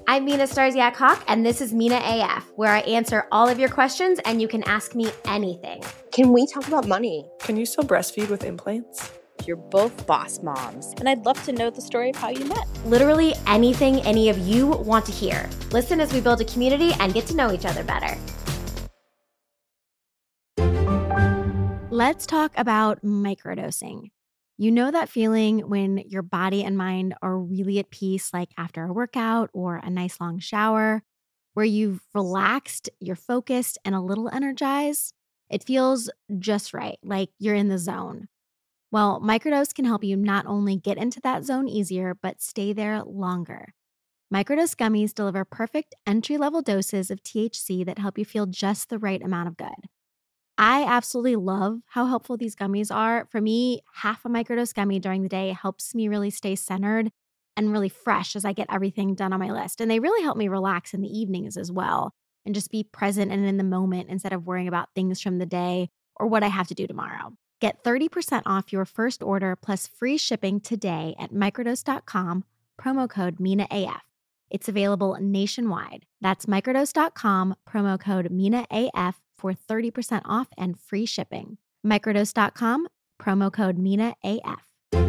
I'm Mina Starziak Hawk, and this is Mina AF, where I answer all of your questions and you can ask me anything. Can we talk about money? Can you still breastfeed with implants? You're both boss moms, and I'd love to know the story of how you met. Literally anything any of you want to hear. Listen as we build a community and get to know each other better. Let's talk about microdosing. You know that feeling when your body and mind are really at peace, like after a workout or a nice long shower, where you've relaxed, you're focused, and a little energized? It feels just right, like you're in the zone. Well, microdose can help you not only get into that zone easier, but stay there longer. Microdose gummies deliver perfect entry-level doses of THC that help you feel just the right amount of good. I absolutely love how helpful these gummies are. For me, half a microdose gummy during the day helps me really stay centered and really fresh as I get everything done on my list. And they really help me relax in the evenings as well and just be present and in the moment instead of worrying about things from the day or what I have to do tomorrow. Get 30% off your first order plus free shipping today at microdose.com, promo code MINAAF. It's available nationwide. That's microdose.com, promo code MINAAF for 30% off and free shipping. Microdose.com, promo code MINAAF.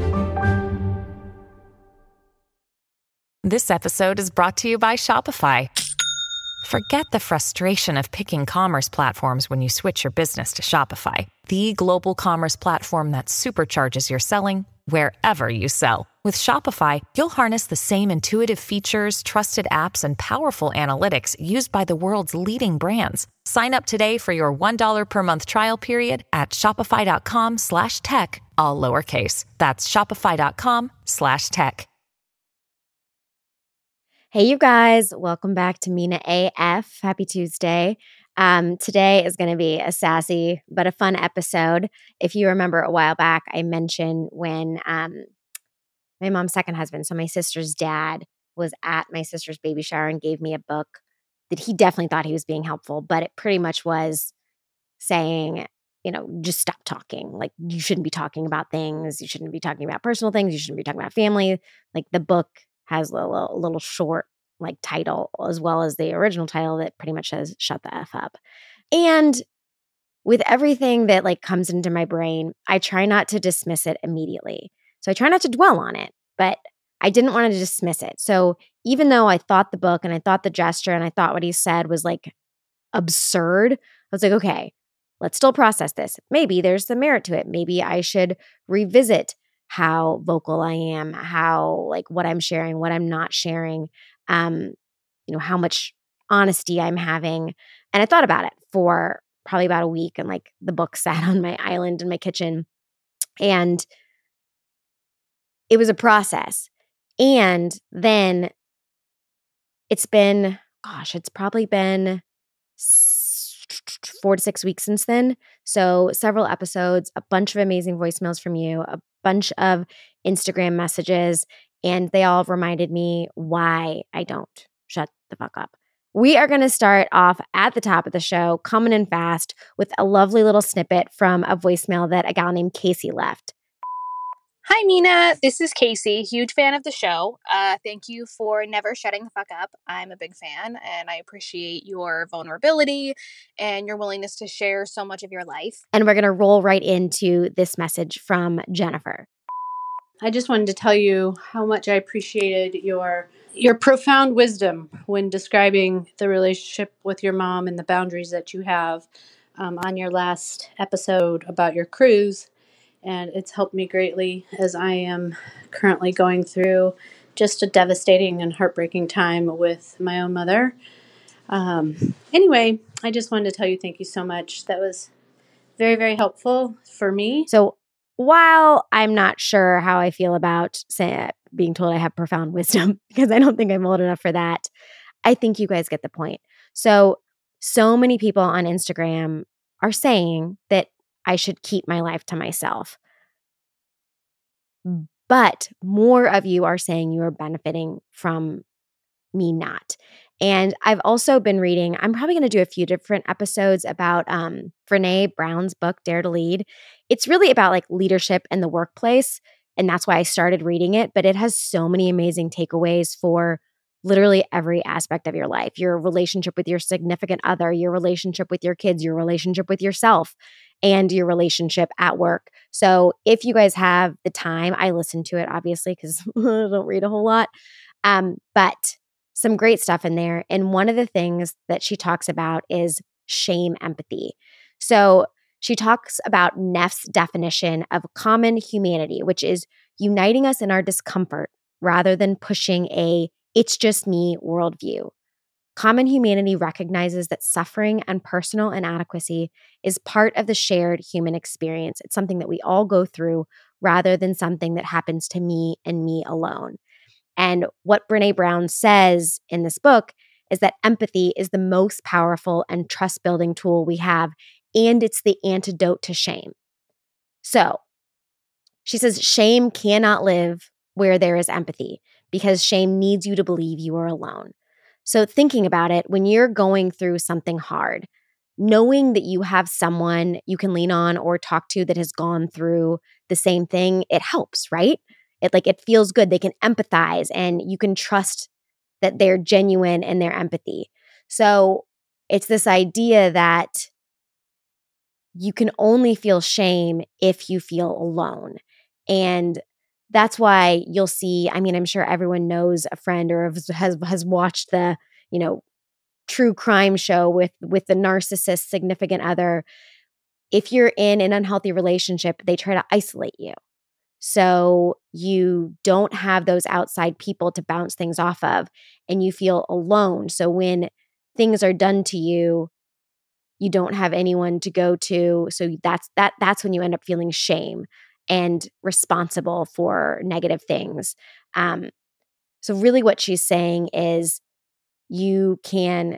This episode is brought to you by Shopify. Forget the frustration of picking commerce platforms when you switch your business to Shopify, the global commerce platform that supercharges your selling wherever you sell. With Shopify, you'll harness the same intuitive features, trusted apps, and powerful analytics used by the world's leading brands. Sign up today for your $1 per month trial period at shopify.com/tech, all lowercase. That's shopify.com/tech. Hey, you guys. Welcome back to Mina AF. Happy Tuesday. Today is going to be a sassy but a fun episode. If you remember a while back, I mentioned when my mom's second husband, so my sister's dad, was at my sister's baby shower and gave me a book that he definitely thought he was being helpful, but it pretty much was saying, just stop talking. Like, you shouldn't be talking about things. You shouldn't be talking about personal things. You shouldn't be talking about family. Like, the book has a little short title, as well as the original title that pretty much says "Shut the F up." And with everything that comes into my brain, I try not to dismiss it immediately. So I try not to dwell on it, but I didn't want to dismiss it. So even though I thought the book and I thought the gesture and I thought what he said was absurd, I was like, okay, let's still process this. Maybe there's some merit to it. Maybe I should revisit how vocal I am, how what I'm sharing, what I'm not sharing, how much honesty I'm having. And I thought about it for probably about a week, and the book sat on my island in my kitchen, and it was a process. And then it's probably been 4 to 6 weeks since then. So several episodes, a bunch of amazing voicemails from you, a bunch of Instagram messages, and they all reminded me why I don't shut the fuck up. We are going to start off at the top of the show, coming in fast, with a lovely little snippet from a voicemail that a gal named Casey left. Hi, Mina. This is Casey, huge fan of the show. Thank you for never shutting the fuck up. I'm a big fan, and I appreciate your vulnerability and your willingness to share so much of your life. And we're going to roll right into this message from Jennifer. I just wanted to tell you how much I appreciated your profound wisdom when describing the relationship with your mom and the boundaries that you have on your last episode about your cruise. And it's helped me greatly as I am currently going through just a devastating and heartbreaking time with my own mother. Anyway, I just wanted to tell you thank you so much. That was very, very helpful for me. So while I'm not sure how I feel about being told I have profound wisdom, because I don't think I'm old enough for that, I think you guys get the point. So many people on Instagram are saying that I should keep my life to myself. But more of you are saying you are benefiting from me not. And I've also been reading, I'm probably going to do a few different episodes about Brené Brown's book, Dare to Lead. It's really about leadership in the workplace. And that's why I started reading it. But it has so many amazing takeaways for literally every aspect of your life, your relationship with your significant other, your relationship with your kids, your relationship with yourself, and your relationship at work. So if you guys have the time, I listen to it obviously because I don't read a whole lot, but some great stuff in there. And one of the things that she talks about is shame empathy. So she talks about Neff's definition of common humanity, which is uniting us in our discomfort rather than pushing a "it's just me" worldview. Common humanity recognizes that suffering and personal inadequacy is part of the shared human experience. It's something that we all go through rather than something that happens to me and me alone. And what Brené Brown says in this book is that empathy is the most powerful and trust-building tool we have, and it's the antidote to shame. So she says shame cannot live where there is empathy because shame needs you to believe you are alone. So thinking about it, when you're going through something hard, knowing that you have someone you can lean on or talk to that has gone through the same thing, it helps, right? It feels good. They can empathize and you can trust that they're genuine in their empathy. So it's this idea that you can only feel shame if you feel alone. And that's why you'll see, I mean, I'm sure everyone knows a friend or has watched the, true crime show with the narcissist significant other. If you're in an unhealthy relationship, they try to isolate you. So you don't have those outside people to bounce things off of and you feel alone. So when things are done to you, you don't have anyone to go to. So that's when you end up feeling shame and responsible for negative things. So really what she's saying is you can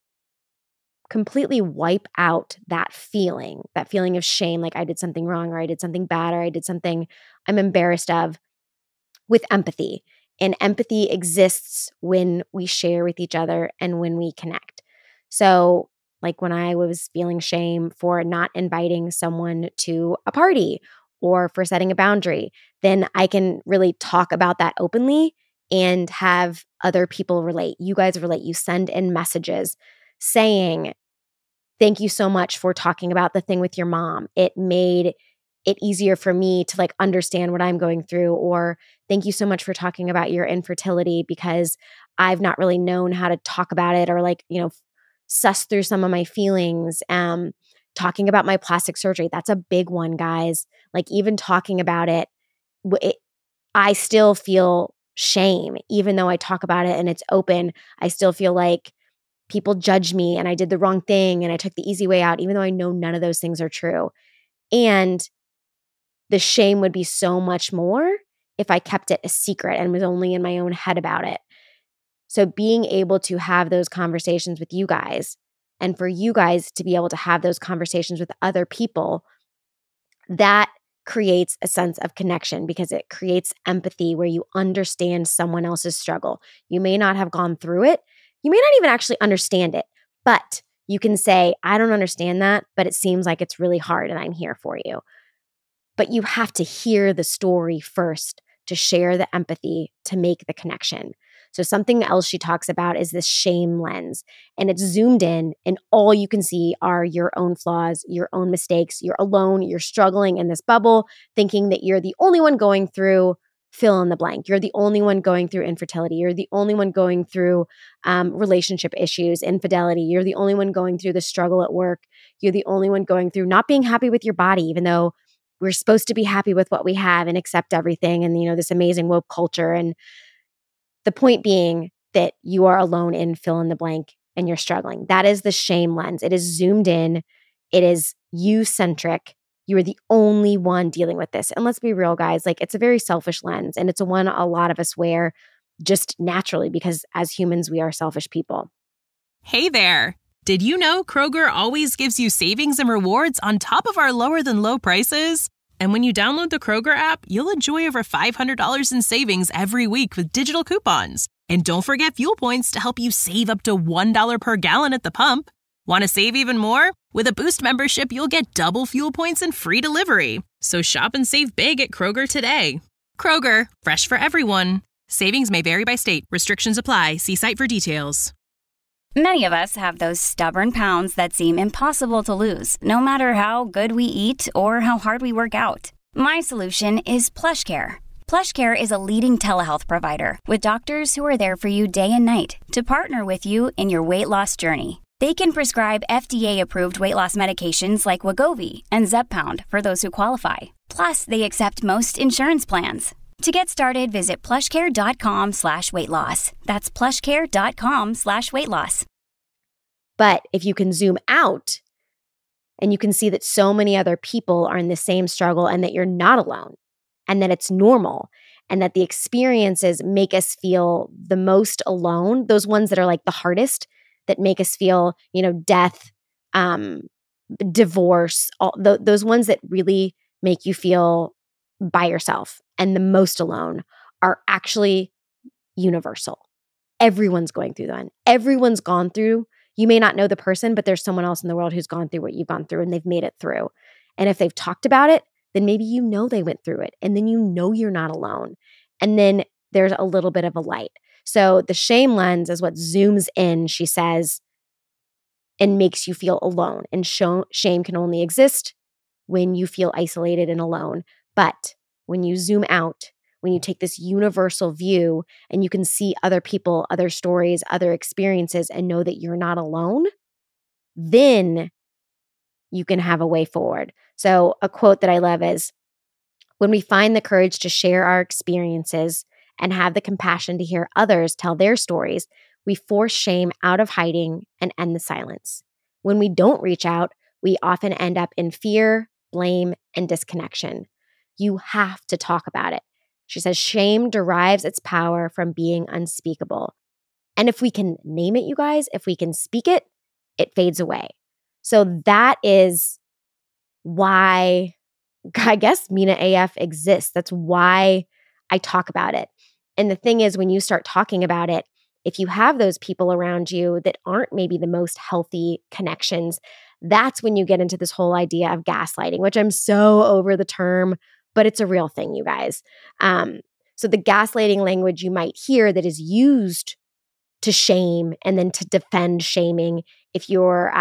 completely wipe out that feeling of shame, like I did something wrong or I did something bad or I did something I'm embarrassed of, with empathy. And empathy exists when we share with each other and when we connect. So like when I was feeling shame for not inviting someone to a party or for setting a boundary, then I can really talk about that openly and have other people relate. You guys relate. You send in messages saying, "Thank you so much for talking about the thing with your mom. It made it easier for me to understand what I'm going through," or "Thank you so much for talking about your infertility because I've not really known how to talk about it or suss through some of my feelings." Talking about my plastic surgery, that's a big one, guys. Even talking about it, I still feel shame. Even though I talk about it and it's open, I still feel like people judge me and I did the wrong thing and I took the easy way out, even though I know none of those things are true. And the shame would be so much more if I kept it a secret and was only in my own head about it. So being able to have those conversations with you guys and for you guys to be able to have those conversations with other people, that creates a sense of connection because it creates empathy where you understand someone else's struggle. You may not have gone through it. You may not even actually understand it, but you can say, "I don't understand that, but it seems like it's really hard and I'm here for you." But you have to hear the story first to share the empathy, to make the connection. So something else she talks about is this shame lens, and it's zoomed in and all you can see are your own flaws, your own mistakes. You're alone, you're struggling in this bubble, thinking that you're the only one going through fill in the blank. You're the only one going through infertility. You're the only one going through relationship issues, infidelity. You're the only one going through the struggle at work. You're the only one going through not being happy with your body, even though we're supposed to be happy with what we have and accept everything and, this amazing woke culture. And the point being that you are alone in fill in the blank and you're struggling. That is the shame lens. It is zoomed in. It is you-centric. You are the only one dealing with this. And let's be real, guys, it's a very selfish lens. And it's one a lot of us wear just naturally because as humans, we are selfish people. Hey there. Did you know Kroger always gives you savings and rewards on top of our lower than low prices? And when you download the Kroger app, you'll enjoy over $500 in savings every week with digital coupons. And don't forget fuel points to help you save up to $1 per gallon at the pump. Want to save even more? With a Boost membership, you'll get double fuel points and free delivery. So shop and save big at Kroger today. Kroger, fresh for everyone. Savings may vary by state. Restrictions apply. See site for details. Many of us have those stubborn pounds that seem impossible to lose, no matter how good we eat or how hard we work out. My solution is PlushCare. PlushCare is a leading telehealth provider with doctors who are there for you day and night to partner with you in your weight loss journey. They can prescribe FDA-approved weight loss medications like Wegovy and Zepbound for those who qualify. Plus, they accept most insurance plans. To get started, visit plushcare.com/weightloss. That's plushcare.com/weightloss. But if you can zoom out and you can see that so many other people are in the same struggle and that you're not alone and that it's normal and that the experiences make us feel the most alone, those ones that are like the hardest, that make us feel, death, divorce, those ones that really make you feel by yourself and the most alone are actually universal. Everyone's going through that. Everyone's gone through. You may not know the person, but there's someone else in the world who's gone through what you've gone through and they've made it through. And if they've talked about it, then maybe they went through it and then you're not alone. And then there's a little bit of a light. So the shame lens is what zooms in, she says, and makes you feel alone. And shame can only exist when you feel isolated and alone. But when you zoom out, when you take this universal view and you can see other people, other stories, other experiences, and know that you're not alone, then you can have a way forward. So a quote that I love is, when we find the courage to share our experiences and have the compassion to hear others tell their stories, we force shame out of hiding and end the silence. When we don't reach out, we often end up in fear, blame, and disconnection. You have to talk about it. She says shame derives its power from being unspeakable. And if we can name it, you guys, if we can speak it, it fades away. So that is why, I guess, Mina AF exists. That's why I talk about it. And the thing is, when you start talking about it, if you have those people around you that aren't maybe the most healthy connections, that's when you get into this whole idea of gaslighting, which I'm so over the term, but it's a real thing, you guys. So the gaslighting language you might hear that is used to shame and then to defend shaming, if you're,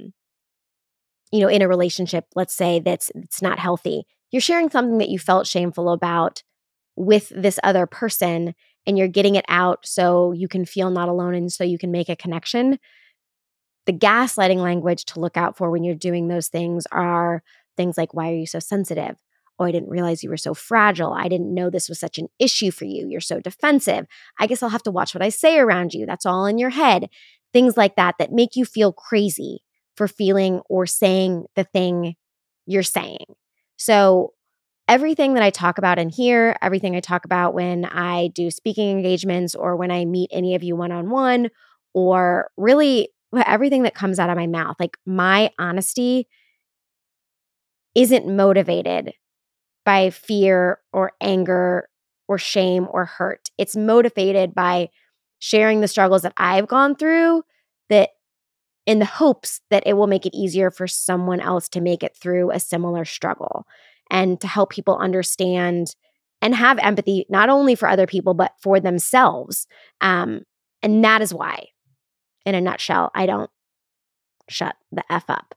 in a relationship, let's say it's not healthy, you're sharing something that you felt shameful about with this other person, and you're getting it out so you can feel not alone and so you can make a connection. The gaslighting language to look out for when you're doing those things are things like, why are you so sensitive? Oh, I didn't realize you were so fragile. I didn't know this was such an issue for you. You're so defensive. I guess I'll have to watch what I say around you. That's all in your head. Things like that make you feel crazy for feeling or saying the thing you're saying. So everything that I talk about in here, everything I talk about when I do speaking engagements or when I meet any of you one-on-one, or really everything that comes out of my mouth, like my honesty isn't motivated by fear or anger or shame or hurt. It's motivated by sharing the struggles that I've gone through, that in the hopes that it will make it easier for someone else to make it through a similar struggle, and to help people understand and have empathy, not only for other people, but for themselves. And that is why, in a nutshell, I don't shut the F up.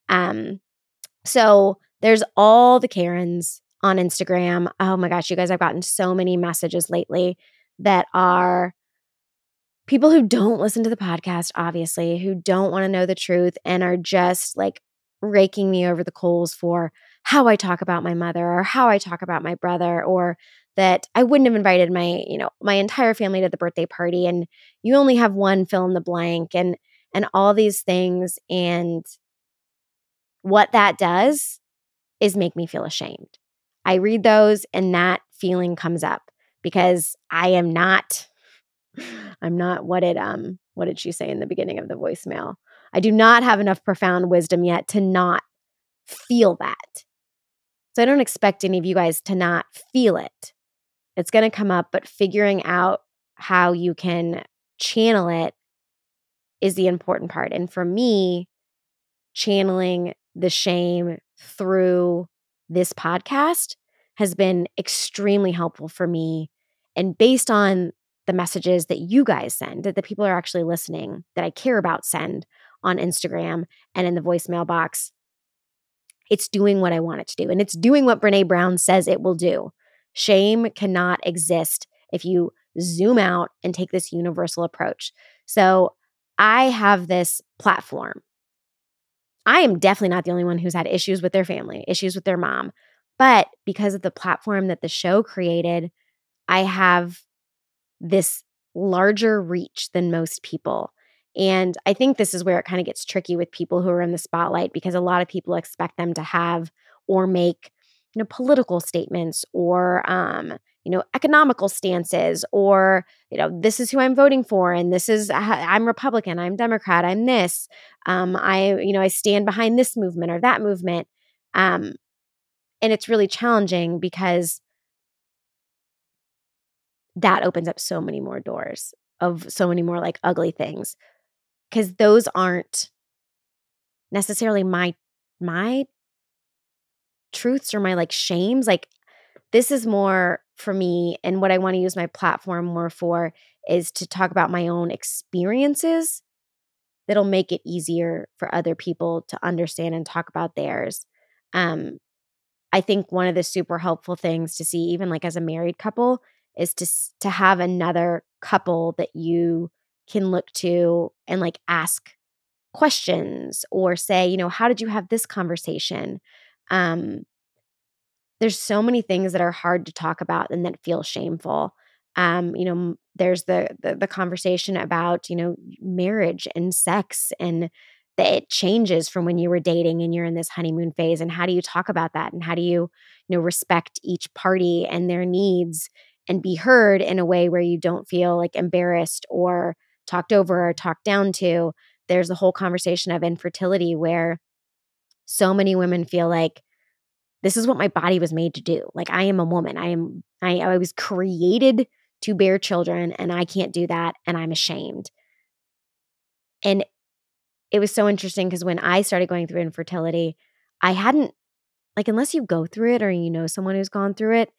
So there's all the Karens on Instagram. Oh my gosh, you guys, I've gotten so many messages lately that are people who don't listen to the podcast, obviously, who don't want to know the truth and are just like raking me over the coals for how I talk about my mother or how I talk about my brother, or that I wouldn't have invited my entire family to the birthday party and you only have one fill in the blank, and all these things. And what that does is make me feel ashamed. I read those and that feeling comes up because I'm not what did she say in the beginning of the voicemail? I do not have enough profound wisdom yet to not feel that. So I don't expect any of you guys to not feel it. It's going to come up, but figuring out how you can channel it is the important part. And for me, channeling the shame through this podcast has been extremely helpful for me And based on the messages that you guys send, that the people are actually listening, that I care about send on Instagram and in the voicemail box, it's doing what I want it to do. And it's doing what Brene Brown says it will do. Shame cannot exist if you zoom out and take this universal approach. So I have this platform. I am definitely not the only one who's had issues with their family, issues with their mom. But because of the platform that the show created, I have this larger reach than most people. And I think this is where it kind of gets tricky with people who are in the spotlight, because a lot of people expect them to have or make, political statements or, economical stances, or, this is who I'm voting for. And this is, I'm Republican, I'm Democrat, I'm this, I stand behind this movement or that movement. And it's really challenging because that opens up so many more doors of so many more like ugly things, because those aren't necessarily my truths or my like shames. Like, this is more for me, and what I want to use my platform more for is to talk about my own experiences that'll make it easier for other people to understand and talk about theirs. I think one of the super helpful things to see, even like as a married couple, is to have another couple that you can look to and like ask questions or say, how did you have this conversation? There's so many things that are hard to talk about and that feel shameful. There's the conversation about, marriage and sex, and that it changes from when you were dating and you're in this honeymoon phase. And how do you talk about that? And how do you, respect each party and their needs and be heard in a way where you don't feel like embarrassed or talked over or talked down to? There's the whole conversation of infertility, where so many women feel like, this is what my body was made to do. Like, I am a woman. I was created to bear children, and I can't do that, and I'm ashamed. And it was so interesting because when I started going through infertility, I hadn't, like, unless you go through it or someone who's gone through it,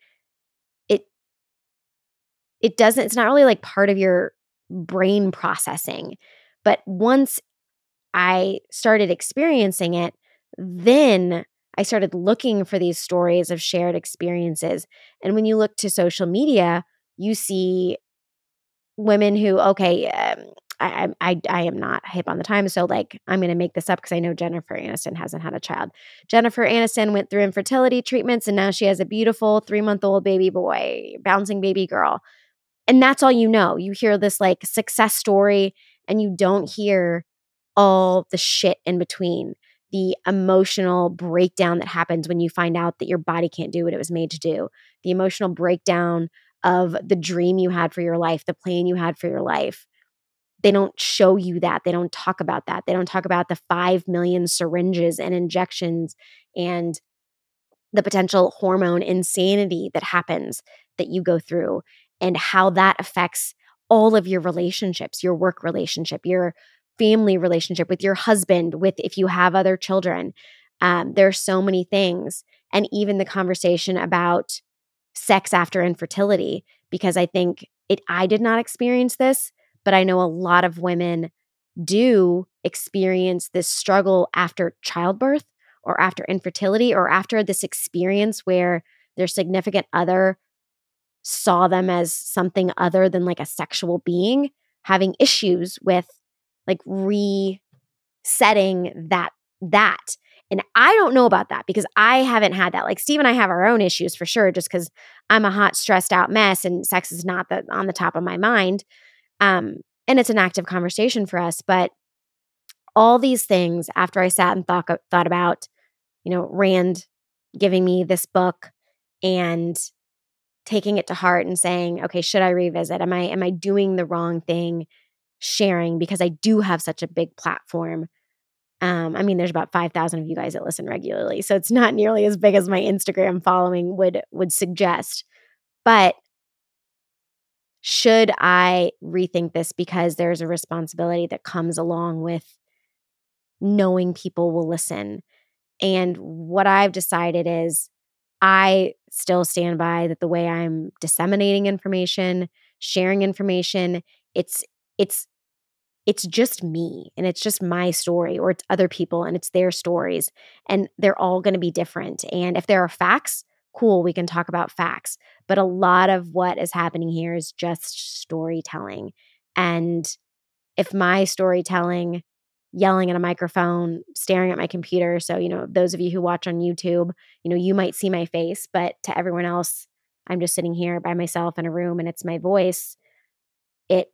it doesn't, it's not really like part of your brain processing. But once I started experiencing it, then I started looking for these stories of shared experiences. And when you look to social media, you see women who, okay, I am not hip on the time, so like I'm going to make this up because I know Jennifer Aniston hasn't had a child. Jennifer Aniston went through infertility treatments, and now she has a beautiful 3-month-old baby boy, bouncing baby girl. And that's all you know. You hear this like success story, and you don't hear all the shit in between. The emotional breakdown that happens when you find out that your body can't do what it was made to do. The emotional breakdown of the dream you had for your life, the plan you had for your life. They don't show you that. They don't talk about that. They don't talk about the 5 million syringes and injections and the potential hormone insanity that happens that you go through, and how that affects all of your relationships, your work relationship, your family relationship with your husband, with if you have other children. There are so many things. And even the conversation about sex after infertility, because I think I did not experience this, but I know a lot of women do experience this struggle after childbirth or after infertility or after this experience where their significant other saw them as something other than like a sexual being, having issues with like resetting that. And I don't know about that because I haven't had that. Like Steve and I have our own issues for sure, just because I'm a hot, stressed out mess and sex is not on the top of my mind. And it's an active conversation for us. But all these things, after I sat and thought about, Rand giving me this book and taking it to heart and saying, okay, should I revisit? Am I doing the wrong thing sharing, because I do have such a big platform? There's about 5,000 of you guys that listen regularly, so it's not nearly as big as my Instagram following would suggest. But should I rethink this, because there's a responsibility that comes along with knowing people will listen? And what I've decided is I still stand by that the way I'm disseminating information, sharing information, it's just me and it's just my story, or it's other people and it's their stories, and they're all going to be different. And if there are facts, cool, we can talk about facts. But a lot of what is happening here is just storytelling. And if my storytelling, yelling at a microphone, staring at my computer, so, those of you who watch on YouTube, you might see my face, but to everyone else, I'm just sitting here by myself in a room and it's my voice. It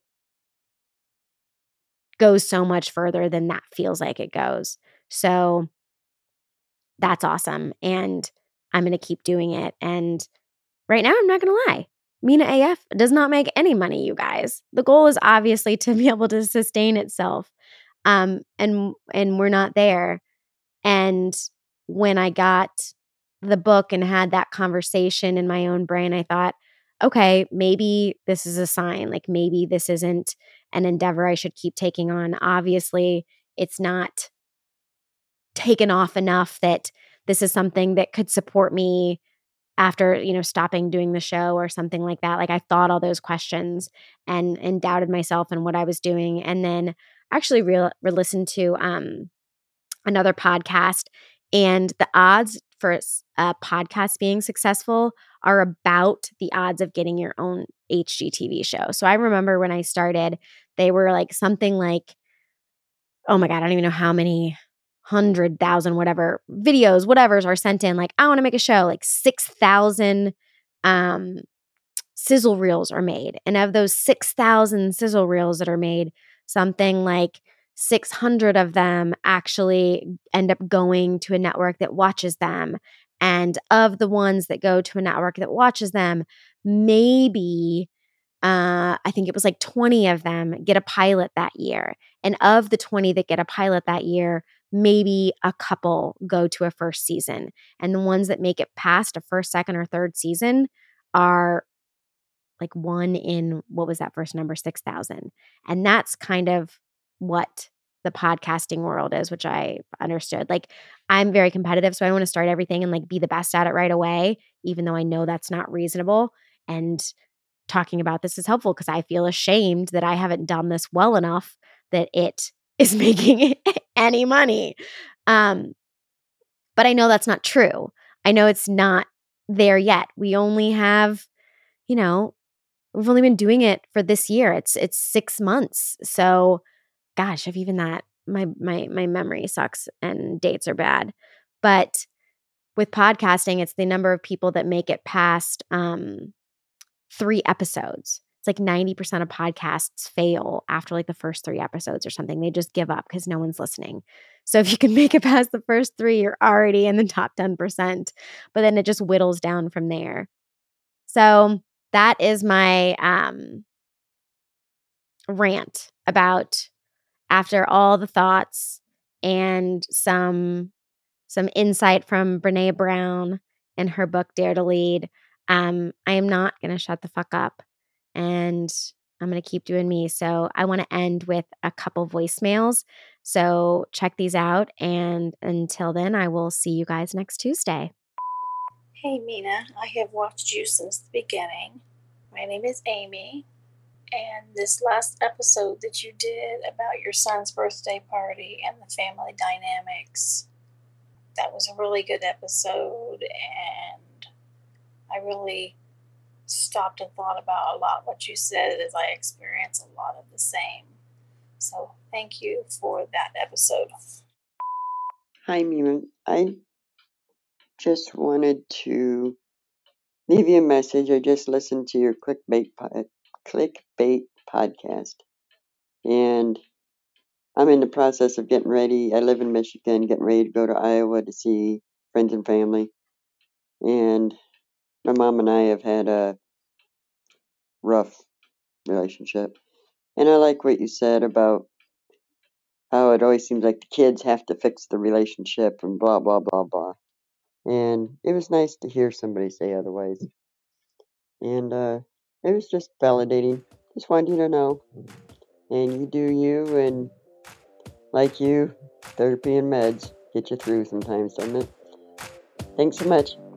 goes so much further than that feels like it goes. So that's awesome. And I'm going to keep doing it. And right now, I'm not going to lie. Mina AF does not make any money, you guys. The goal is obviously to be able to sustain itself. And we're not there. And when I got the book and had that conversation in my own brain, I thought, okay, maybe this is a sign. Like maybe this isn't an endeavor I should keep taking on. Obviously, it's not taken off enough that this is something that could support me after, stopping doing the show or something like that. Like I thought all those questions and doubted myself and what I was doing. And then actually listened to another podcast, and the odds for a podcast being successful are about the odds of getting your own HGTV show. So I remember when I started, they were like something like, oh my God, I don't even know how many 100,000 whatever videos, whatevers are sent in. Like, I want to make a show. Like 6,000 sizzle reels are made. And of those 6,000 sizzle reels that are made, something like 600 of them actually end up going to a network that watches them. And of the ones that go to a network that watches them, maybe I think it was like 20 of them get a pilot that year. And of the 20 that get a pilot that year, maybe a couple go to a first season. And the ones that make it past a first, second, or third season are like one in, what was that first number? 6,000. And that's kind of what the podcasting world is, which I understood. Like I'm very competitive, so I want to start everything and like be the best at it right away, even though I know that's not reasonable. And talking about this is helpful because I feel ashamed that I haven't done this well enough that it is making any money. But I know that's not true. I know it's not there yet. We only have, we've only been doing it for this year. It's 6 months. So gosh, if even that, my memory sucks and dates are bad. But with podcasting, it's the number of people that make it past 3 episodes. It's like 90% of podcasts fail after like the first 3 episodes or something. They just give up because no one's listening. So if you can make it past the first 3, you're already in the top 10%. But then it just whittles down from there. So that is my rant about, after all the thoughts and some insight from Brené Brown in her book Dare to Lead, I am not going to shut the fuck up, and I'm going to keep doing me. So I want to end with a couple voicemails. So check these out. And until then, I will see you guys next Tuesday. Hey, Mina. I have watched you since the beginning. My name is Amy. And this last episode that you did about your son's birthday party and the family dynamics, that was a really good episode, and I really stopped and thought about a lot what you said, as I experience a lot of the same. So thank you for that episode. Hi, Mina. I just wanted to leave you a message. I just listened to your clickbait podcast, and I'm in the process of getting ready. I live in Michigan, getting ready to go to Iowa to see friends and family. And my mom and I have had a rough relationship. And I like what you said about how it always seems like the kids have to fix the relationship and blah, blah, blah, blah. And it was nice to hear somebody say otherwise. And it was just validating. Just wanted you to know. And you do you, and like you, therapy and meds get you through sometimes, doesn't it? Thanks so much.